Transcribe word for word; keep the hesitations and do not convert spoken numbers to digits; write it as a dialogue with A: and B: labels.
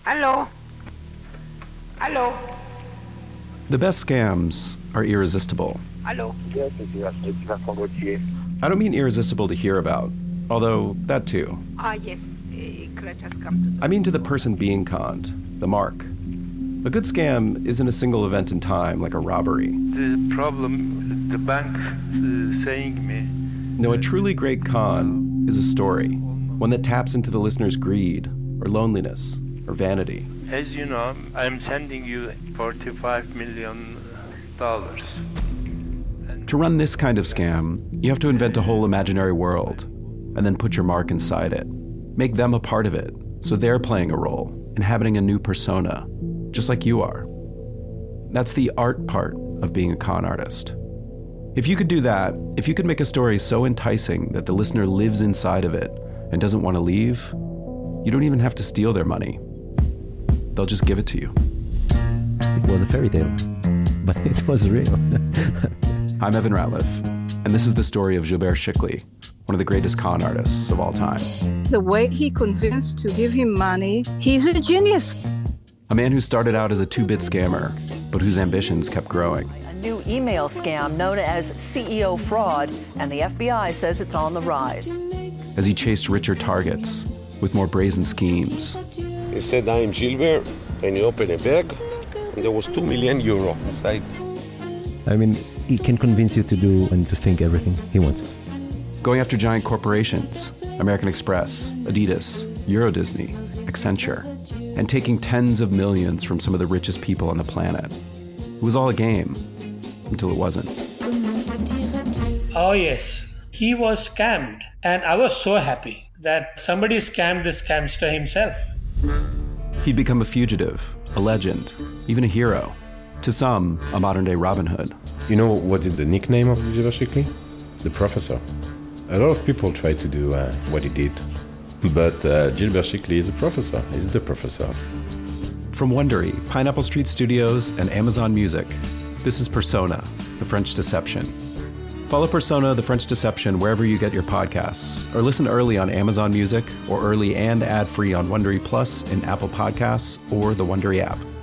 A: Hello? Hello?
B: The best scams are irresistible.
A: Hello?
B: I don't mean irresistible to hear about, although that too.
A: Ah, yes. Uh, Clutch has come to...
B: I mean to the person being conned, the mark. A good scam isn't a single event in time like a robbery.
C: The problem, the bank uh, saying me...
B: No, a truly great con is a story, one that taps into the listener's greed, or loneliness, or vanity.
C: As you know, I'm sending you forty-five million dollars.
B: To run this kind of scam, you have to invent a whole imaginary world, and then put your mark inside it. Make them a part of it, so they're playing a role, inhabiting a new persona, just like you are. That's the art part of being a con artist. If you could do that, if you could make a story so enticing that the listener lives inside of it and doesn't want to leave, you don't even have to steal their money. They'll just give it to you.
D: It was a fairy tale, but it was real.
B: I'm Evan Ratliff, and this is the story of Gilbert Chikli, one of the greatest con artists of all time.
E: The way he convinced to give him money, he's a genius.
B: A man who started out as a two-bit scammer, but whose ambitions kept growing.
F: A new email scam known as C E O fraud, and the F B I says it's on the rise.
B: As he chased richer targets with more brazen schemes.
G: He said, I'm Gilbert, and he opened a bag, and there was two million euro inside.
D: I mean, he can convince you to do and to think everything he wants.
B: Going after giant corporations, American Express, Adidas, Euro Disney, Accenture, and taking tens of millions from some of the richest people on the planet. It was all a game, until it wasn't.
H: Oh yes, he was scammed, and I was so happy that somebody scammed the scamster himself.
B: He'd become a fugitive, a legend, even a hero. To some, a modern-day Robin Hood.
I: You know what is the nickname of Gilbert Chikli? The Professor. A lot of people try to do uh, what he did, but uh, Gilbert Chikli is a professor. He's the professor.
B: From Wondery, Pineapple Street Studios, and Amazon Music, this is Persona, The French Deception. Follow Persona, The French Deception wherever you get your podcasts, or listen early on Amazon Music, or early and ad-free on Wondery Plus in Apple Podcasts or the Wondery app.